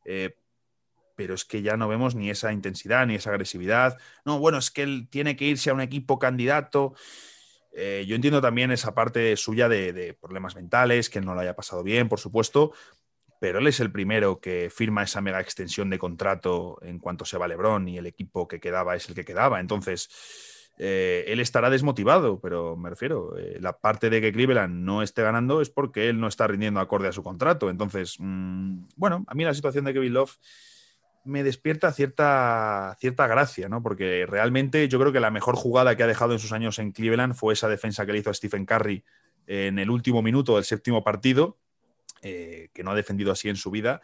Pero es que ya no vemos ni esa intensidad, ni esa agresividad. No, bueno, es que él tiene que irse a un equipo candidato. Yo entiendo también esa parte suya de problemas mentales, que él no lo haya pasado bien, por supuesto, pero él es el primero que firma esa mega extensión de contrato en cuanto se va LeBron y el equipo que quedaba es el que quedaba. Entonces, él estará desmotivado, pero me refiero, la parte de que Cleveland no esté ganando es porque él no está rindiendo acorde a su contrato. Entonces, bueno, a mí la situación de Kevin Love me despierta cierta gracia, ¿no? Porque realmente yo creo que la mejor jugada que ha dejado en sus años en Cleveland fue esa defensa que le hizo a Stephen Curry en el último minuto del séptimo partido, que no ha defendido así en su vida.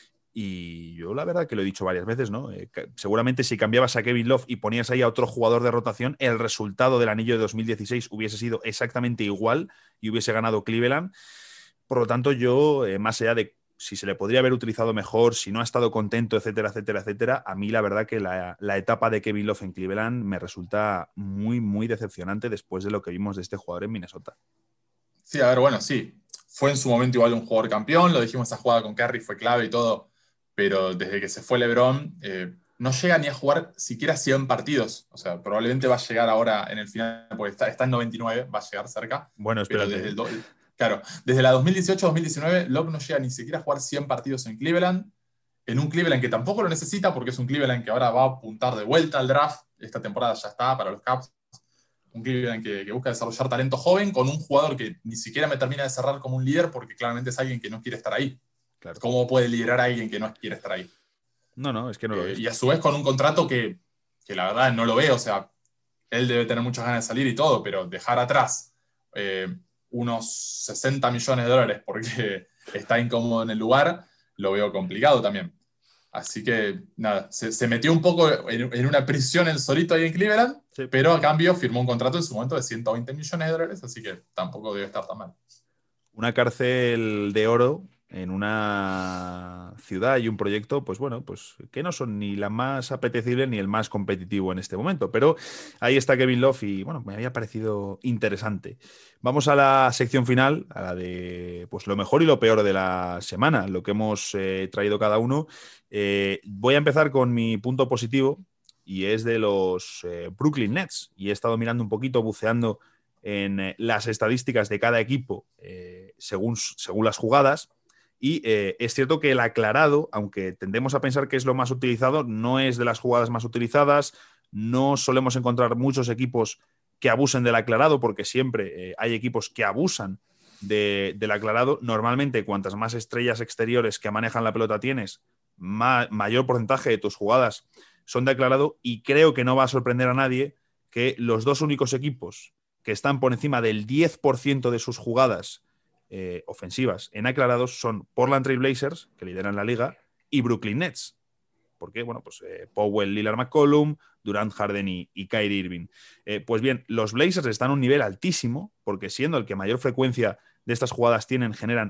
Y yo la verdad que lo he dicho varias veces, ¿no? Seguramente si cambiabas a Kevin Love y ponías ahí a otro jugador de rotación, el resultado del anillo de 2016 hubiese sido exactamente igual y hubiese ganado Cleveland. Por lo tanto, yo, más allá de si se le podría haber utilizado mejor, si no ha estado contento, etcétera, etcétera, etcétera, a mí la verdad que la etapa de Kevin Love en Cleveland me resulta muy, muy decepcionante después de lo que vimos de este jugador en Minnesota. Sí, a ver, bueno, sí. Fue en su momento igual un jugador campeón, lo dijimos, esa jugada con Curry fue clave y todo, pero desde que se fue LeBron, no llega ni a jugar siquiera 100 partidos. O sea, probablemente va a llegar ahora en el final, porque está en 99, va a llegar cerca, Bueno, pero espérate. claro, desde la 2018-2019, Love no llega ni siquiera a jugar 100 partidos en un Cleveland que tampoco lo necesita, porque es un Cleveland que ahora va a apuntar de vuelta al draft, esta temporada ya está para los Caps. Un Cleveland que busca desarrollar talento joven con un jugador que ni siquiera me termina de cerrar como un líder porque claramente es alguien que no quiere estar ahí. Claro. ¿Cómo puede liderar a alguien que no quiere estar ahí? No, es que no lo es. Y a su vez con un contrato que la verdad no lo veo, o sea, él debe tener muchas ganas de salir y todo, pero dejar atrás unos 60 millones de dólares porque está incómodo en el lugar, lo veo complicado también. Así que, nada, se metió un poco en una prisión el solito ahí en Cleveland, Sí. pero a cambio firmó un contrato en su momento de 120 millones de dólares, así que tampoco debe estar tan mal. Una cárcel de oro en una ciudad y un proyecto, pues bueno, pues que no son ni la más apetecible ni el más competitivo en este momento. Pero ahí está Kevin Love y bueno, me había parecido interesante. Vamos a la sección final, a la de pues lo mejor y lo peor de la semana, lo que hemos traído cada uno. Voy a empezar con mi punto positivo y es de los Brooklyn Nets. Y he estado mirando un poquito, buceando en las estadísticas de cada equipo según las jugadas. Y es cierto que el aclarado, aunque tendemos a pensar que es lo más utilizado, no es de las jugadas más utilizadas. No solemos encontrar muchos equipos que abusen del aclarado, porque siempre hay equipos que abusan del aclarado. Normalmente, cuantas más estrellas exteriores que manejan la pelota tienes, mayor porcentaje de tus jugadas son de aclarado. Y creo que no va a sorprender a nadie que los dos únicos equipos que están por encima del 10% de sus jugadas ofensivas en aclarados son Portland Trail Blazers, que lideran la liga, y Brooklyn Nets. Porque, bueno, pues Powell, Lillard, McCollum, Durant, Harden y Kyrie Irving. Pues bien, los Blazers están a un nivel altísimo, porque siendo el que mayor frecuencia de estas jugadas tienen, generan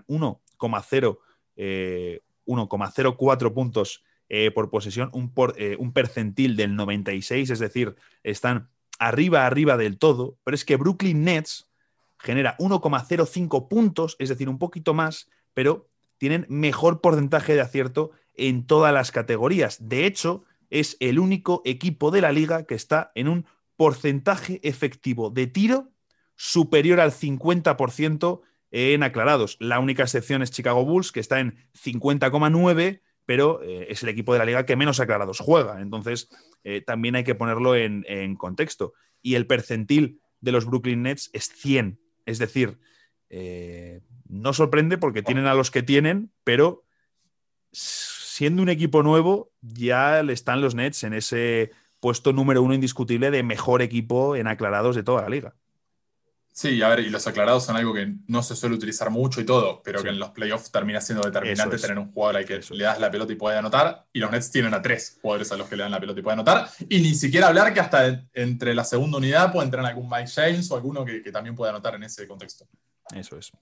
1,04 puntos por posesión, un percentil del 96, es decir, están arriba del todo, pero es que Brooklyn Nets genera 1,05 puntos, es decir, un poquito más, pero tienen mejor porcentaje de acierto en todas las categorías. De hecho, es el único equipo de la liga que está en un porcentaje efectivo de tiro superior al 50% en aclarados. La única excepción es Chicago Bulls, que está en 50,9, pero es el equipo de la liga que menos aclarados juega. Entonces, también hay que ponerlo en contexto. Y el percentil de los Brooklyn Nets es 100. Es decir, no sorprende porque tienen a los que tienen, pero siendo un equipo nuevo, ya están los Nets en ese puesto número 1 indiscutible de mejor equipo en aclarados de toda la liga. Sí, a ver, y los aclarados son algo que no se suele utilizar mucho y todo, pero Sí. que en los playoffs termina siendo determinante tener un jugador al que Eso le das la pelota y puede anotar, y los Nets tienen a 3 jugadores a los que le dan la pelota y puede anotar, y ni siquiera hablar que hasta entre la segunda unidad pueden tener algún Mike James o alguno que también pueda anotar en ese contexto. Eso es.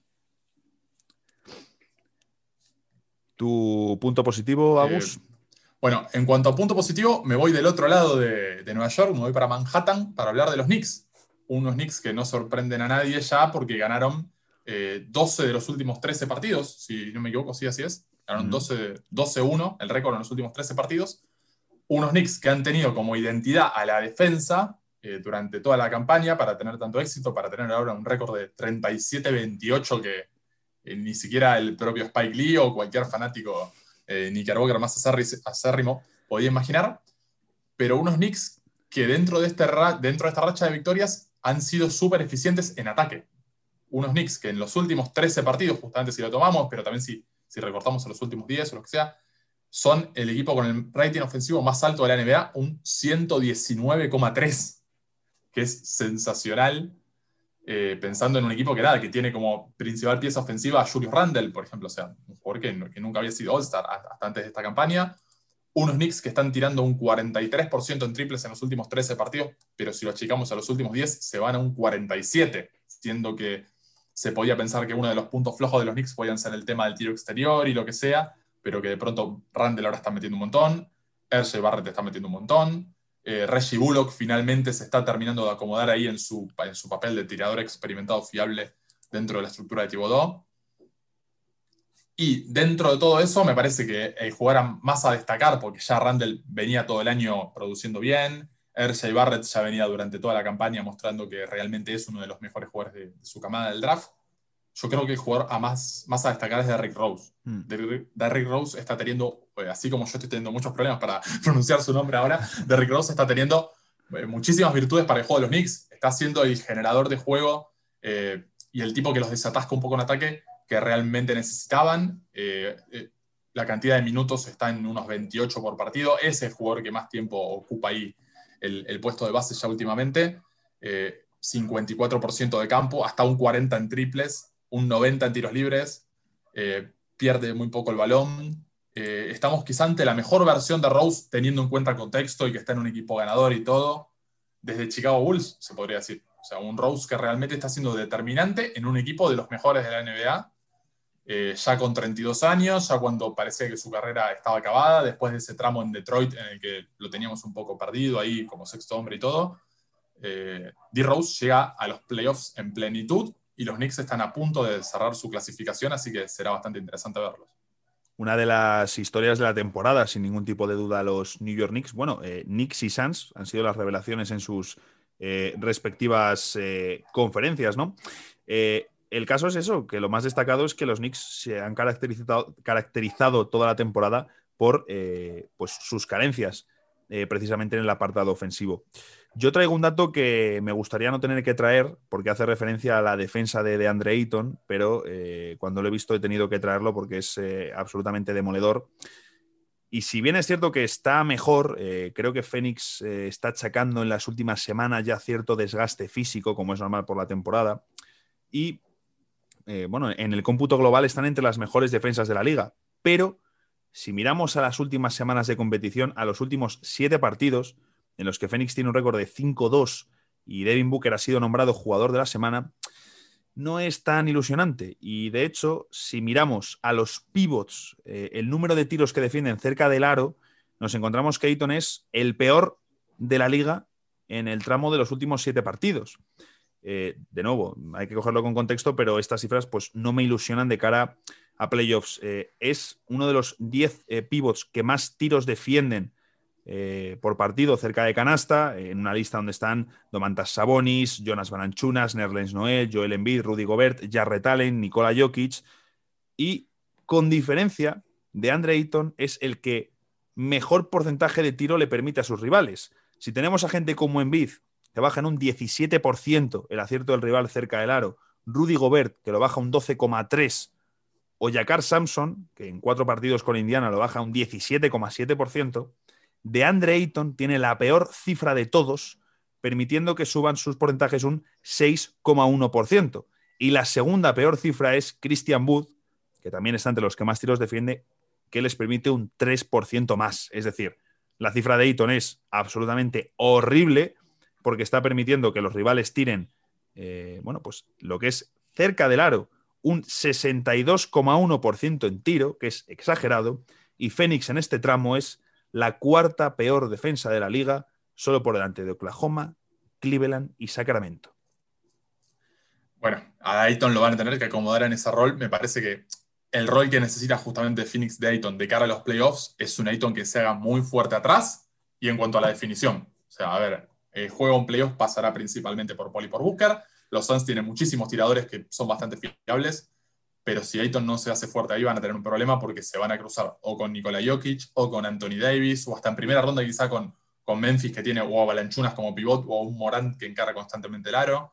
¿Tu punto positivo, Agus? Bueno, en cuanto a punto positivo, me voy del otro lado de Nueva York, me voy para Manhattan para hablar de los Knicks. Unos Knicks que no sorprenden a nadie ya porque ganaron 12 de los últimos 13 partidos, si no me equivoco, sí, así es. Ganaron 12-1, el récord en los últimos 13 partidos. Unos Knicks que han tenido como identidad a la defensa durante toda la campaña para tener tanto éxito, para tener ahora un récord de 37-28 que ni siquiera el propio Spike Lee o cualquier fanático Knickerbocker más acérrimo podía imaginar. Pero unos Knicks que dentro de esta racha de victorias han sido súper eficientes en ataque. Unos Knicks que en los últimos 13 partidos, justamente si lo tomamos, pero también si recortamos a los últimos 10 o lo que sea, son el equipo con el rating ofensivo más alto de la NBA, un 119,3, que es sensacional, pensando en un equipo que tiene como principal pieza ofensiva a Julius Randle, por ejemplo, o sea, un jugador que nunca había sido All-Star hasta antes de esta campaña. Unos Knicks que están tirando un 43% en triples en los últimos 13 partidos, pero si lo achicamos a los últimos 10, se van a un 47%, siendo que se podía pensar que uno de los puntos flojos de los Knicks podían ser el tema del tiro exterior y lo que sea, pero que de pronto Randle ahora está metiendo un montón, RJ Barrett está metiendo un montón, Reggie Bullock finalmente se está terminando de acomodar ahí en su papel de tirador experimentado fiable dentro de la estructura de Thibodeau. Y dentro de todo eso, me parece que el jugador más a destacar, porque ya Randle venía todo el año produciendo bien, RJ Barrett ya venía durante toda la campaña mostrando que realmente es uno de los mejores jugadores de su camada del draft. Yo creo que el jugador más a destacar es Derrick Rose. Derrick Rose está teniendo, así como yo estoy teniendo muchos problemas para pronunciar su nombre ahora, Derrick Rose está teniendo muchísimas virtudes para el juego de los Knicks. Está siendo el generador de juego y el tipo que los desatasca un poco en ataque que realmente necesitaban. La cantidad de minutos está en unos 28 por partido. Es el jugador que más tiempo ocupa ahí el puesto de base ya últimamente. 54% de campo, hasta un 40% en triples, un 90% en tiros libres. Pierde muy poco el balón. Estamos quizá ante la mejor versión de Rose, teniendo en cuenta el contexto y que está en un equipo ganador y todo, desde Chicago Bulls, se podría decir. O sea, un Rose que realmente está siendo determinante en un equipo de los mejores de la NBA, ya con 32 años, ya cuando parecía que su carrera estaba acabada, después de ese tramo en Detroit en el que lo teníamos un poco perdido ahí como sexto hombre y todo. D-Rose llega a los playoffs en plenitud y los Knicks están a punto de cerrar su clasificación, así que será bastante interesante verlos. Una de las historias de la temporada, sin ningún tipo de duda, los New York Knicks. Bueno, Knicks y Suns han sido las revelaciones en sus respectivas conferencias, ¿no? El caso es eso, que lo más destacado es que los Knicks se han caracterizado toda la temporada por pues sus carencias, precisamente en el apartado ofensivo. Yo traigo un dato que me gustaría no tener que traer porque hace referencia a la defensa de DeAndre Ayton, pero cuando lo he visto he tenido que traerlo porque es absolutamente demoledor. Y si bien es cierto que está mejor, creo que Phoenix está achacando en las últimas semanas ya cierto desgaste físico, como es normal por la temporada. Y bueno, en el cómputo global están entre las mejores defensas de la liga. Pero si miramos a las últimas semanas de competición, a los últimos 7 partidos, en los que Phoenix tiene un récord de 5-2 y Devin Booker ha sido nombrado jugador de la semana, no es tan ilusionante. Y de hecho, si miramos a los pivots, el número de tiros que defienden cerca del aro, nos encontramos que Ayton es el peor de la liga en el tramo de los últimos 7 partidos. De nuevo, hay que cogerlo con contexto, pero estas cifras pues, no me ilusionan de cara a playoffs. Es uno de los 10 pivots que más tiros defienden por partido cerca de canasta, en una lista donde están Domantas Sabonis, Jonas Valanciunas, Nerlens Noel, Joel Embiid, Rudy Gobert, Jarrett Allen, Nikola Jokic, y con diferencia, DeAndre Ayton es el que mejor porcentaje de tiro le permite a sus rivales. Si tenemos a gente como Embiid, que baja en un 17% el acierto del rival cerca del aro, Rudy Gobert, que lo baja un 12,3%, o Jakar Sampson, que en 4 partidos con Indiana lo baja un 17,7%, DeAndre Ayton tiene la peor cifra de todos, permitiendo que suban sus porcentajes un 6,1%. Y la segunda peor cifra es Christian Wood, que también está entre los que más tiros defiende, que les permite un 3% más. Es decir, la cifra de Ayton es absolutamente horrible porque está permitiendo que los rivales tiren, bueno, pues lo que es cerca del aro, un 62,1% en tiro, que es exagerado, y Phoenix en este tramo es la cuarta peor defensa de la liga, solo por delante de Oklahoma, Cleveland y Sacramento. Bueno, a Ayton lo van a tener que acomodar en ese rol. Me parece que el rol que necesita justamente Phoenix de Ayton de cara a los playoffs es un Ayton que se haga muy fuerte atrás y en cuanto a la definición. O sea, a ver, el juego en playoffs pasará principalmente por Paul y por Booker. Los Suns tienen muchísimos tiradores que son bastante fiables, pero si Ayton no se hace fuerte ahí van a tener un problema porque se van a cruzar o con Nikola Jokic o con Anthony Davis o hasta en primera ronda quizá con Memphis que tiene o a Valanciunas como pivot o a un Morant que encarga constantemente el aro.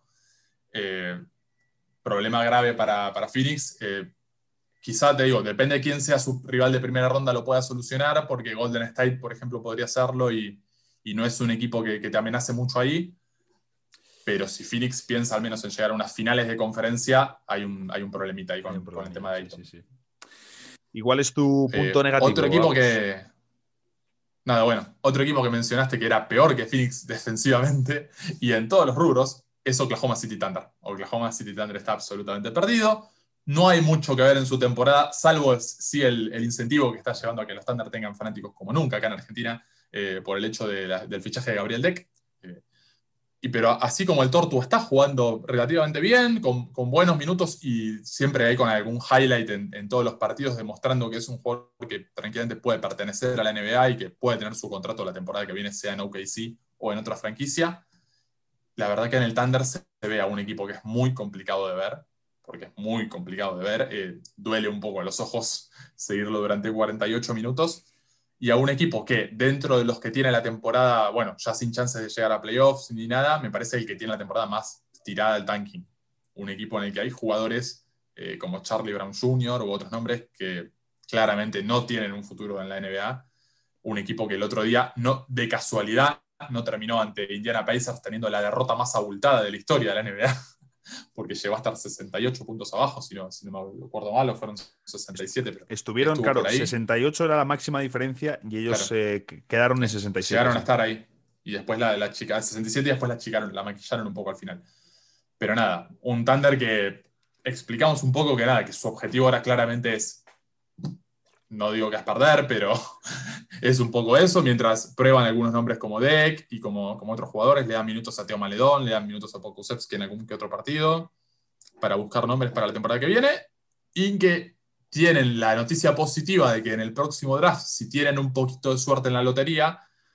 Problema grave para Phoenix. Quizá te digo, depende de quién sea su rival de primera ronda, lo pueda solucionar, porque Golden State, por ejemplo, podría hacerlo y no es un equipo que te amenace mucho ahí. Pero si Phoenix piensa al menos en llegar a unas finales de conferencia, hay un problemita ahí con el tema de Ayton. Sí. Igual es tu punto negativo. Otro equipo que. Nada, bueno, otro equipo que mencionaste que era peor que Phoenix defensivamente y en todos los rubros es Oklahoma City Thunder. Oklahoma City Thunder está absolutamente perdido. No hay mucho que ver en su temporada, salvo sí el incentivo que está llevando a que los Thunder tengan fanáticos como nunca acá en Argentina, por el hecho del fichaje de Gabriel Deck. Pero así como el Tortu está jugando relativamente bien, con buenos minutos y siempre hay con algún highlight en todos los partidos demostrando que es un jugador que tranquilamente puede pertenecer a la NBA y que puede tener su contrato la temporada que viene, sea en OKC o en otra franquicia. La verdad que en el Thunder se ve a un equipo que es muy complicado de ver, porque es muy complicado de ver. Duele un poco a los ojos seguirlo durante 48 minutos. y a un equipo que dentro de los que tiene la temporada, bueno, ya sin chances de llegar a playoffs ni nada, me parece el que tiene la temporada más tirada al tanking. Un equipo en el que hay jugadores como Charlie Brown Jr. u otros nombres que claramente no tienen un futuro en la NBA. Un equipo que el otro día, no, de casualidad, no terminó ante Indiana Pacers teniendo la derrota más abultada de la historia de la NBA, porque llegó a estar 68 puntos abajo, si no me acuerdo mal, o fueron 67, pero Estuvieron, estuvo claro, por ahí. 68 era la máxima diferencia y ellos Claro. quedaron en 67. Llegaron Sí. a estar ahí. Y después la chica, 67 y después la maquillaron un poco al final. Pero nada, un Thunder que explicamos un poco que nada, que su objetivo ahora claramente es, no digo que es perder, pero es un poco eso, mientras prueban algunos nombres como Deck y como otros jugadores, le dan minutos a Teo Maledón, le dan minutos a Pokusevski en algún que otro partido, para buscar nombres para la temporada que viene, y que tienen la noticia positiva de que en el próximo draft, si tienen un poquito de suerte en la lotería,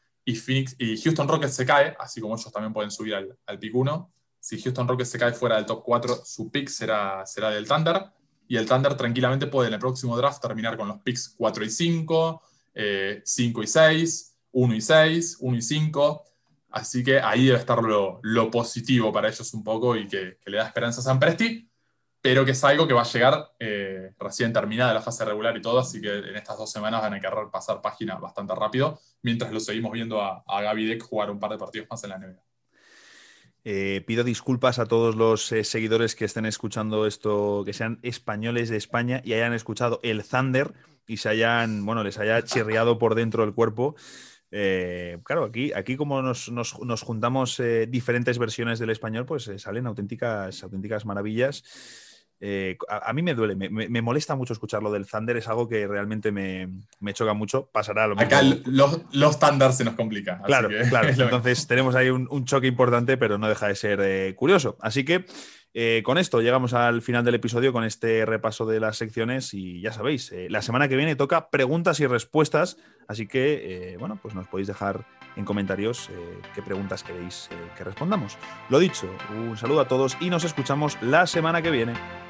y Houston Rockets se cae, así como ellos también pueden subir al pick 1, si Houston Rockets se cae fuera del top 4, su pick será del Thunder, y el Thunder tranquilamente puede en el próximo draft terminar con los picks 4 y 5, 5 y 6, 1 y 6, 1 y 5. Así que ahí debe estar lo positivo para ellos un poco y que le da esperanza a San Presti, pero que es algo que va a llegar recién terminada la fase regular y todo, así que en estas 2 semanas van a querer pasar página bastante rápido, mientras lo seguimos viendo a Gaby Deck jugar un par de partidos más en la NBA. Pido disculpas a todos los seguidores que estén escuchando esto, que sean españoles de España y hayan escuchado el Thunder y les haya chirriado por dentro del cuerpo. Claro, aquí como nos juntamos diferentes versiones del español, pues salen auténticas maravillas. A mí me duele, me molesta mucho escuchar lo del Thunder, es algo que realmente me choca mucho. Pasará lo mismo. Acá los Thunder se nos complica. Claro, así que claro. Entonces tenemos ahí un choque importante, pero no deja de ser curioso. Así que con esto llegamos al final del episodio, con este repaso de las secciones y ya sabéis, la semana que viene toca preguntas y respuestas, así que bueno, pues nos podéis dejar en comentarios qué preguntas queréis que respondamos. Lo dicho, un saludo a todos y nos escuchamos la semana que viene.